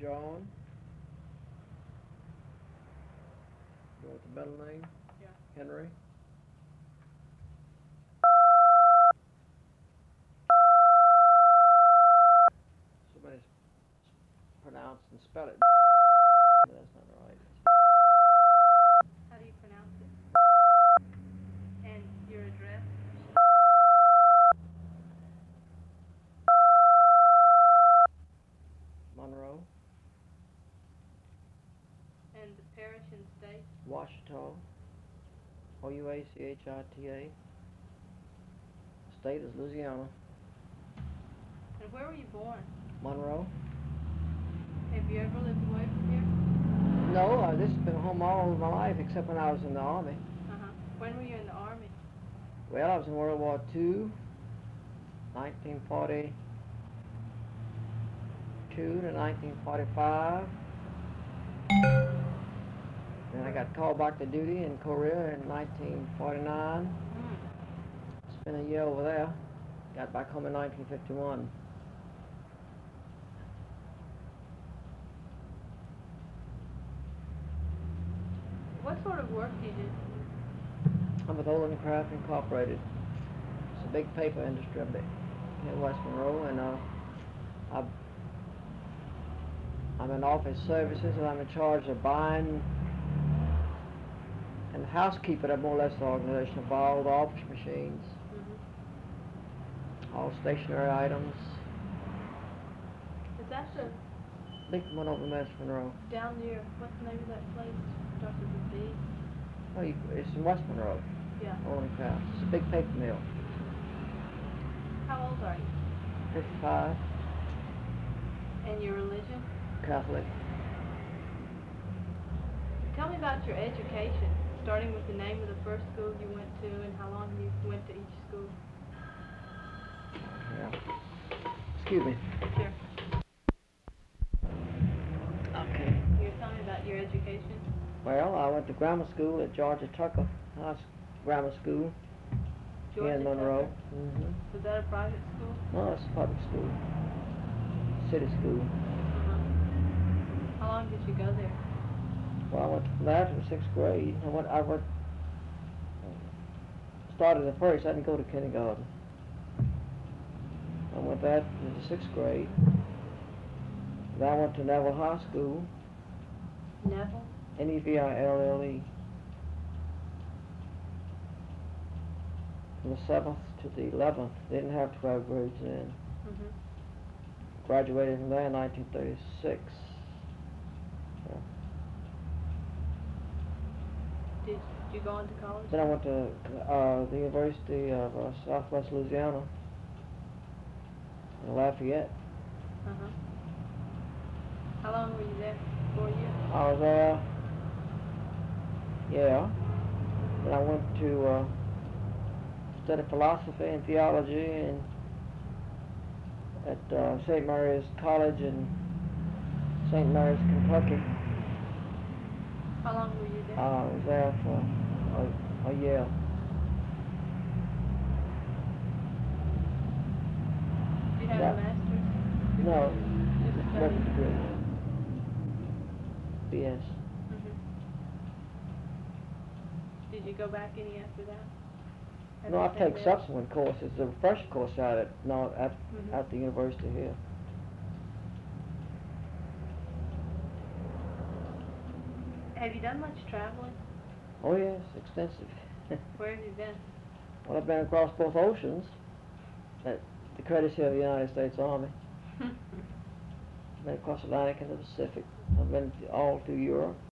John. You want the middle name? Yeah. Henry. Somebody's pronounced and spell it. But that's not right. How do you pronounce it? And your address? Monroe. And the parish and state? Ouachita. Ouachita. State is Louisiana. And where were you born? Monroe. Have you ever lived away from here? No, this has been home all of my life except when I was in the Army. Uh-huh. When were you in the Army? Well, I was in World War II, 1942 to 1945. Then I got called back to duty in Korea in 1949. Spent a year over there. Got back home in 1951. What sort of work do you do? I'm with Olin Craft Incorporated. It's a big paper industry up there in West Monroe, and I'm in office services, and I'm in charge of buying and housekeeping of more or less the organization of all the office machines, all stationary items. Is that the Big one over in West Monroe. down near, what's the name of that place? Starts with a B? Oh, it's in West Monroe, Yeah. Olin Craft. It's a big paper mill. How old are you? 55, And your religion? Catholic. Tell me about your education, starting with the name of the first school you went to and how long you went to each school. Yeah. Excuse me. Sure. Okay. You were telling me about your education? Well, I went to grammar school at Georgia Tucker Grammar School here in Monroe. Tucker? Was that a private school? No, it's a public school. City school. Uh-huh. How long did you go there? Well, I went from there to the 6th grade. Started at first. I didn't go to kindergarten. I went there to the 6th grade. Then I went to Neville High School. Neville? Neville. From the 7th to the 11th. They didn't have 12 grades then. Graduated from there in 1936. So. Did you go on to college? Then I went to the University of Southwest Louisiana in Lafayette. Uh-huh. How long were you there? 4 years? I was there, yeah. Then I went to study philosophy and theology at St. Mary's College in St. Mary's, Kentucky. How long were you there? I was there for a year. Did you have a master's? No, Just a work study? degree. BS. Did you go back any after that? No, I After take St. Mary's? subsequent courses. The refresher course out at the university here. Have you done much traveling? Oh yes, extensive. Where have you been? Well, I've been across both oceans at the courtesy of the United States Army. I've been across the Atlantic and the Pacific. I've been all through Europe.